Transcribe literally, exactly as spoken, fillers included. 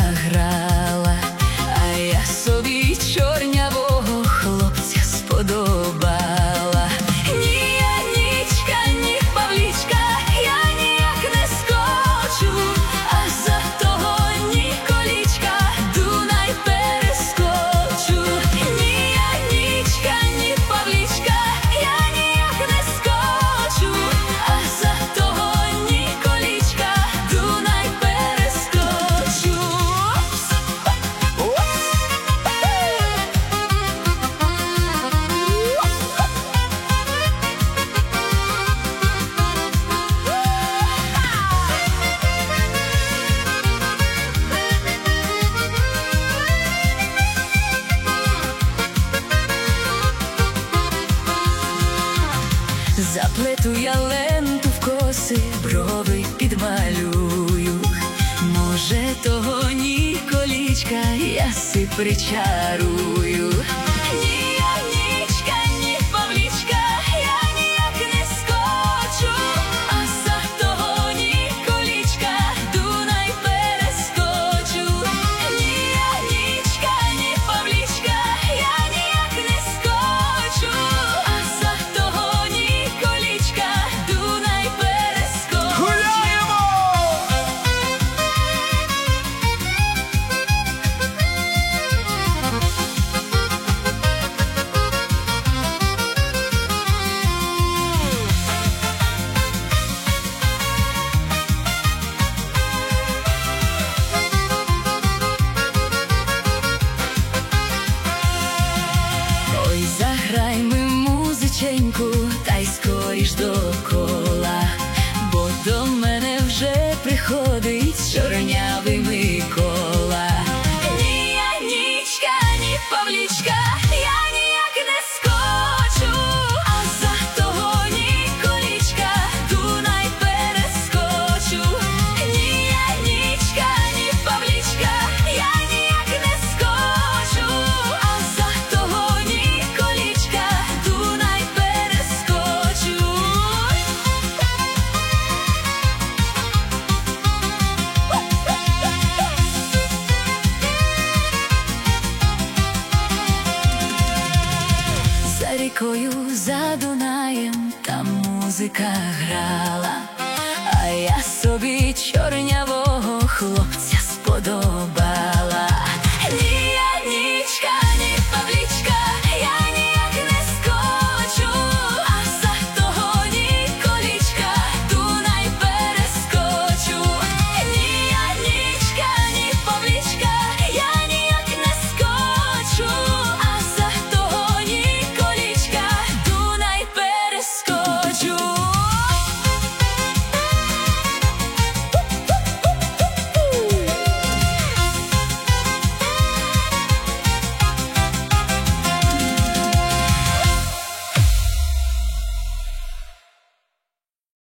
грала, а я собі чорнявого хлопця сподобала. Ні, Анічка, ні, Павлічка, я ніяк не скочу, а за того Ніколічка Дунай перескочу. Ні, Анічка, ні, Павлічка, я ніяк не скочу, а за того Ніколічка Дунай перескочу. Заплету я ленту в коси, брови підмалюю. Може, того Ніколічка я си причарую. Ні, Анічка, ні, Павлічка, я ніяк не скочу, а за того Ніколічка Дунай перескочу. Ні, Анічка, ні, Павлічка, я ніяк не скочу, а за того Ніколічка Дунай перескочу. Гуляємо! Ой, заграй ми музиченьку, та й скоріш до кола, бо до мене вже приходить чорнявий Микола. Ні, Анічка, ні, Павлічка, я ніяк не скочу, а за того Ніколічка Дунай перескочу. Ні, Анічка, ні, Павлічка, я ніяк не скочу, а за того Ніколічка Дунай перескочу. За рікою, за Дунаєм там музика грала, а я собі чорнявого хлопця сподобала.